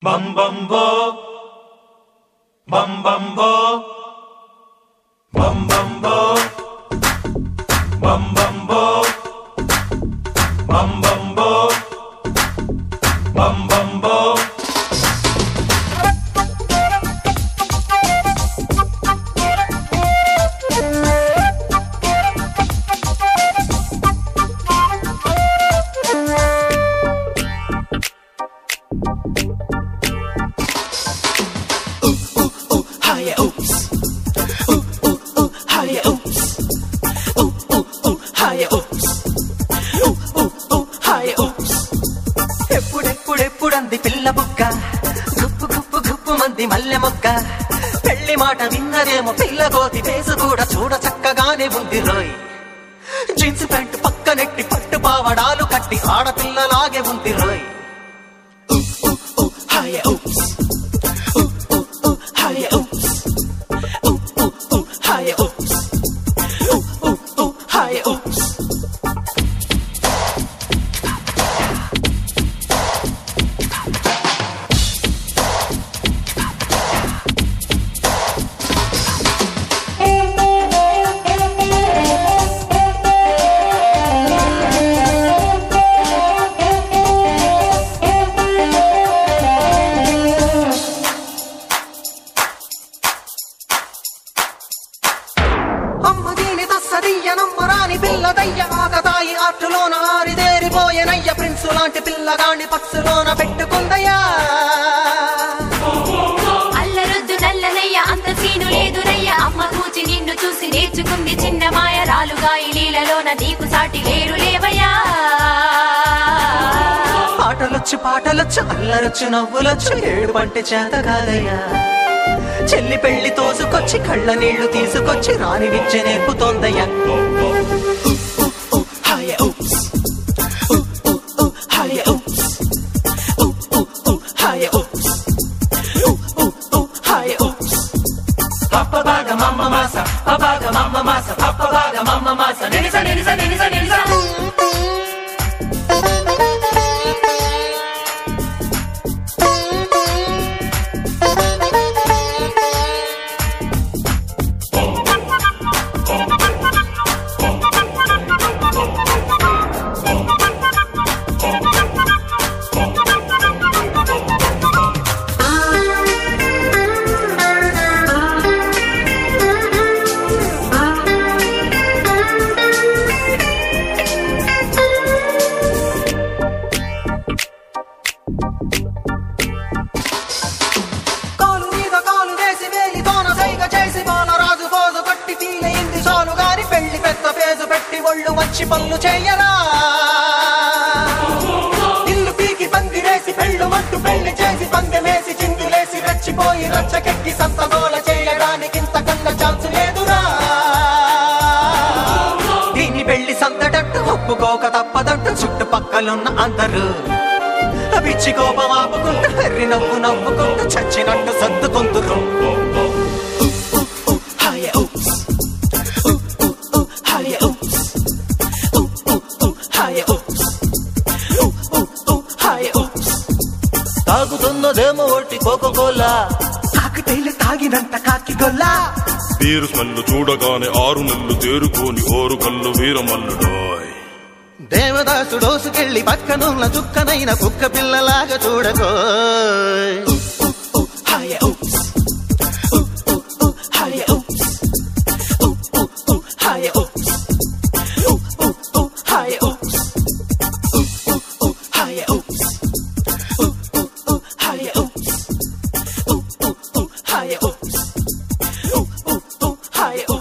bum bum bo, bum bum bo, bum bum bo, bum bum bo, bum bum bo, bum bum bo. ఎప్పుడెప్పుడెప్పుడంది పిల్ల బుక్క గుప్పు గుప్పు గుప్పు మంది మల్లె మొక్క పెళ్లి మాట విన్నదేమో పిల్ల గోతి ఫేసు కూడా చూడ చక్కగానే ఉంది రోయ్ జీన్స్ ప్యాంట్ పక్కనెట్టి పట్టు పావడాలు కట్టి ఆడపిల్లలాగే ఉంది రోయ్ నమ్మరాని పిల్లదయ్య ఆకతాయి ఆటలోన ఆరిదేరిపోయేనయ్య ప్రిన్సు లాంటి పిల్లగాండి పక్షులోన పెట్టుకుందయ్యా అల్లరొద్దు నల్లనయ్య అంత సీను లేదునయ్య అమ్మ కూచి నిన్ను చూసి నేర్చుకుంది చిన్న మాయ రాలుగా ఈ లీలలోన నీకు సాటి లేరు లేవయ్యా ఆటలొచ్చు పాటలొచ్చు అల్లరొచ్చు నవ్వులొచ్చు ఏడు పంటే చేత కాదయ్యా చెల్లి పెళ్లి తోసుకొచ్చి కళ్ళ నీళ్లు తీసుకొచ్చి రాని విద్య నేర్పుతోందయ్యా Papaga mamma masa, papaga mamma masa, papaga mamma masa, nenisa nenisa nenisa nenisa. ఒళ్ళు వచ్చి పనులు చేయరా ఇల్లు పీకి పందిరేసి పెళ్ళు మట్టు పెళ్లి చేసి పందెమేసి చిందులేసి రెచ్చిపోయి రచ్చకెక్కి సంతగోల చేయడానికి ఇంతకన్నా ఛాన్స్ లేదురా దీని పెళ్లి సందడట్టు ఒప్పుకోక తప్పదట్టు చుట్టుపక్కలున్న అందరూ పిచ్చి కోపం ఆపుకుంటూ హెర్రి నవ్వు నవ్వుకుంటూ చచ్చినట్టు సర్దుకుంటురు తాగుతున్నదేమో ఒట్టి కోకోకోలా కాకిటైలు తాగినంత కాకి గొల్లా బీరు స్మెల్లు చూడగానే 6 నెలలు తేరుకోని ఓరు కళ్ళు వీరమల్లుడోయ్ దేవదాసు డోసుకెళ్ళి పక్కనున్న చుక్కనైన కుక్క పిల్లలాగా చూడకోయ్ higher